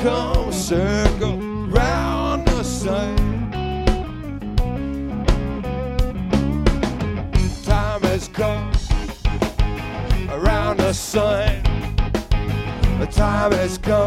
come circle round the sun. Time has come around the sun. The time has come.